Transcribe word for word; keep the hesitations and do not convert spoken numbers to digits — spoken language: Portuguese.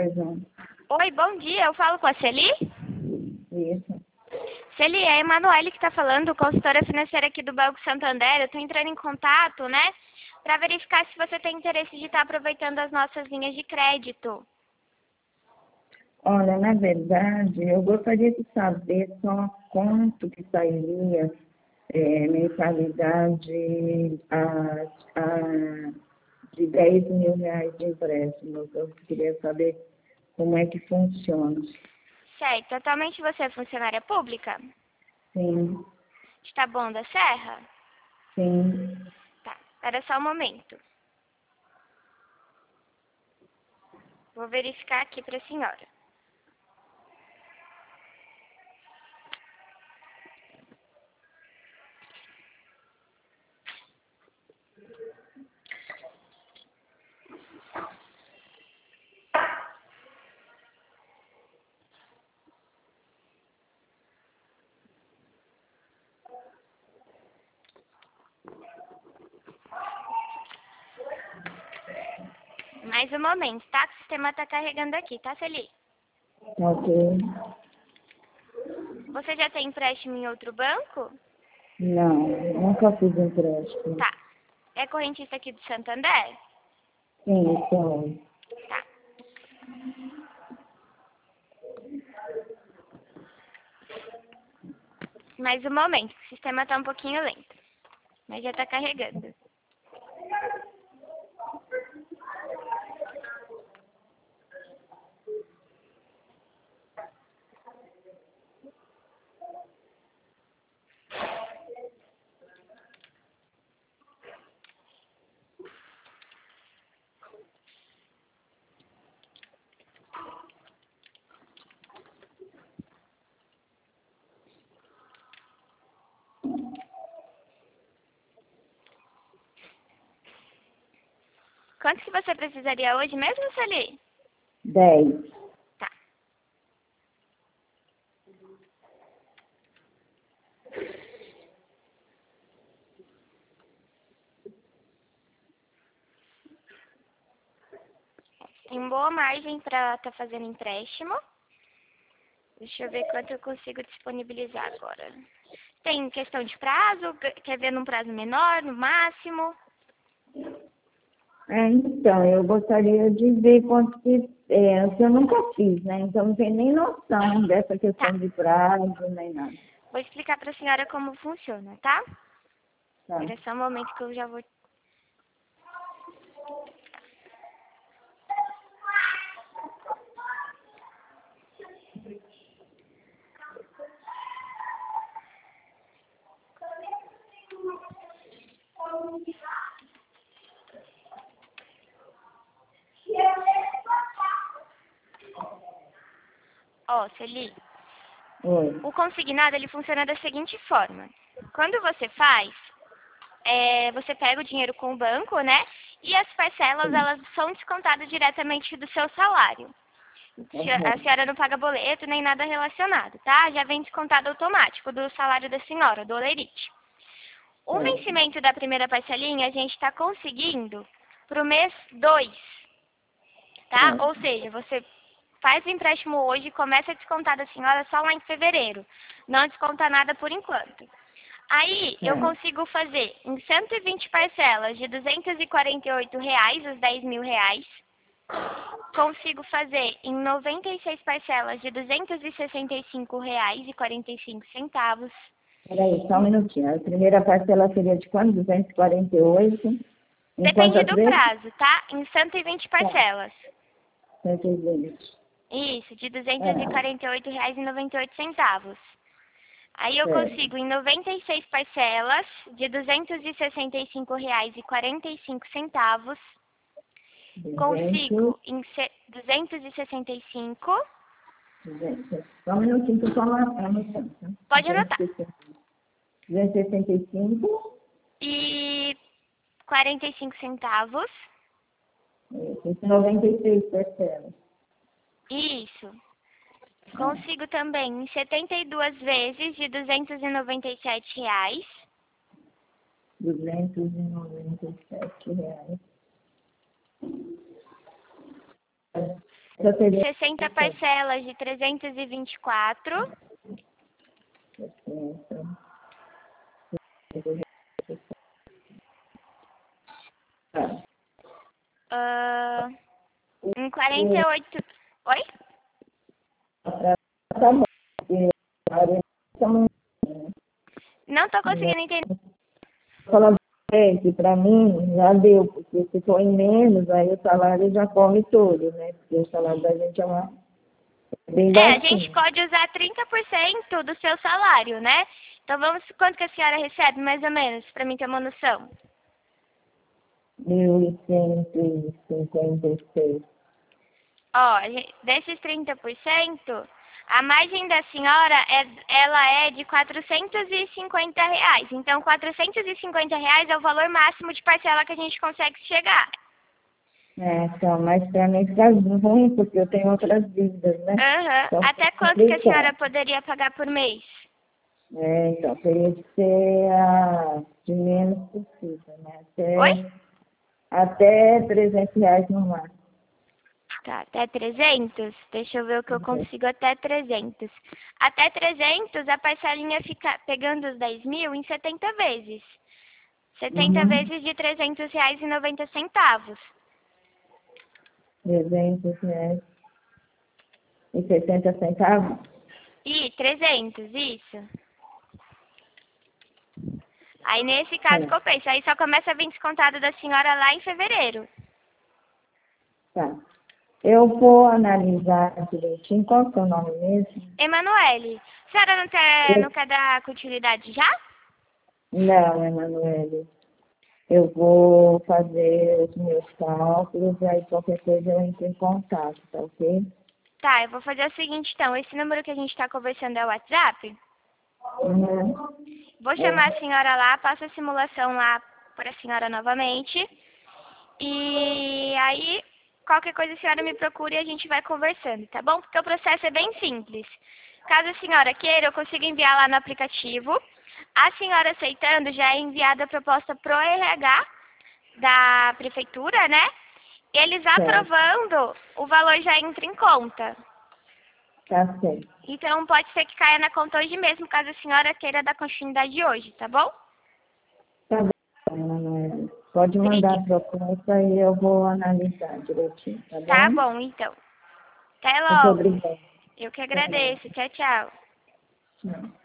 Pois não. Oi, bom dia. Eu falo com a Celi? Isso. Celi, é a Emanuele que está falando, consultora financeira aqui do Banco Santander. Eu estou entrando em contato, né, para verificar se você tem interesse de estar aproveitando as nossas linhas de crédito. Olha, na verdade, eu gostaria de saber só quanto que sairia é, mensalidade a, a, de dez mil reais de empréstimo. Eu queria saber como é que funciona. Certo. Atualmente você é funcionária pública? Sim, Está bom da Serra? sim. Tá. Espera só um momento. Vou verificar aqui para a senhora. Mais um momento, tá? Que o sistema está carregando aqui, tá, Celi? Ok. Você já tem empréstimo em outro banco? Não, nunca fiz empréstimo. Tá. É correntista aqui do Santander? Sim, então. Tá. Mais um momento, o sistema está um pouquinho lento. Mas já está carregando. Quanto que você precisaria hoje mesmo, Celi? Dez. Tá. Tem boa margem para estar fazendo empréstimo. Deixa eu ver quanto eu consigo disponibilizar agora. Tem questão de prazo? Quer ver num prazo menor, no máximo? É, então, eu gostaria de ver quanto que... É, que eu nunca fiz, né? Então, não tenho nem noção dessa questão Tá. de prazo, nem nada. Vou explicar para a senhora como funciona, tá? Tá. Espera só um momento que eu já vou... Ó, Celi, Oi. o consignado ele funciona da seguinte forma. Quando você faz, é, você pega o dinheiro com o banco, né? E as parcelas, Sim. elas são descontadas diretamente do seu salário. A Uhum. senhora não paga boleto nem nada relacionado, tá? Já vem descontado automático do salário da senhora, do Olerite. O Certo. vencimento da primeira parcelinha a gente está conseguindo para o mês dois, tá? Certo. Ou seja, você faz o empréstimo hoje e começa a descontar da senhora só lá em fevereiro. Não desconta nada por enquanto. Aí eu Certo. consigo fazer em cento e vinte parcelas de duzentos e quarenta e oito reais, os dez mil reais. Consigo fazer em noventa e seis parcelas de duzentos e sessenta e cinco reais e quarenta e cinco centavos. Peraí, só um minutinho. A primeira parcela seria de quanto? duzentos e quarenta e oito. Em Depende quantas do vezes? prazo, tá? Em cento e vinte Tá. parcelas. cento e vinte. Isso, de duzentos e É. quarenta e oito reais e noventa e oito centavos. Aí eu Certo. consigo em noventa e seis parcelas de duzentos e sessenta e cinco reais e quarenta e cinco centavos. duzentos. Consigo em se- duzentos e sessenta e cinco. duzentos. Só um minutinho que eu estou anotando. Tá? Pode anotar. duzentos e sessenta e cinco. E quarenta e cinco centavos. Isso, noventa e seis parcelas. Isso. Consigo também em setenta e duas vezes de duzentos e noventa e sete reais. duzentos e noventa e sete reais. Essa seria sessenta parcelas de trezentos e vinte e quatro. Ah, em quarenta e oito. Oi? Tá bom, porque a orientação Não tô conseguindo entender. falando que para mim já deu, porque se for em menos, aí o salário já come todo, né? Porque o salário da gente é uma, bem É, a gente baixinho. pode usar trinta por cento do seu salário, né? Então vamos, quanto que a senhora recebe, mais ou menos, pra mim ter uma noção? Mil e cento e cinquenta e seis. Ó, ge- desses trinta por cento, a margem da senhora é, ela é de quatrocentos e cinquenta reais. Então, quatrocentos e cinquenta reais é o valor máximo de parcela que a gente consegue chegar. É, então, mas para mim fica ruim, porque eu tenho outras dívidas, né? Aham. Então, Até fica quanto que a senhora complicado. poderia pagar por mês? É, então, teria que ser a de menos possível, né? Oi? Até, até trezentos reais no máximo. Tá, até trezentos? Deixa eu ver o que eu consigo até trezentos. Até trezentos, a parcelinha fica pegando os dez mil em setenta vezes. setenta Uhum. vezes de trezentos reais e noventa centavos. trezentos reais e sessenta centavos. E trezentos, isso. Aí nesse caso É, compensa. Aí só começa a vir descontado da senhora lá em fevereiro. tá. Eu vou analisar direitinho. Qual que é o nome mesmo? Emanuele, a senhora não quer, não Eu, quer dar continuidade já? não, Emanuele. Eu vou fazer os meus cálculos, aí qualquer coisa eu entro em contato, tá ok? Tá, eu vou fazer o seguinte então. Esse número que a gente tá conversando é o WhatsApp? Uhum. Vou É, chamar a senhora lá, passo a simulação lá para a senhora novamente. E aí, qualquer coisa a senhora me procura e a gente vai conversando, tá bom? Porque o processo é bem simples. Caso a senhora queira, eu consigo enviar lá no aplicativo. A senhora aceitando, já é enviada a proposta pro R H da prefeitura, né? Eles certo, aprovando, o valor já entra em conta. tá certo. Então, pode ser que caia na conta hoje mesmo, caso a senhora queira dar continuidade hoje, tá bom? Tá bom, Emanuele. Pode mandar Obrig- a proposta e eu vou analisar direitinho, tá Tá bom? bom, então. Até Muito logo. obrigada. Eu que Até logo. agradeço. Tchau, tchau. Tchau.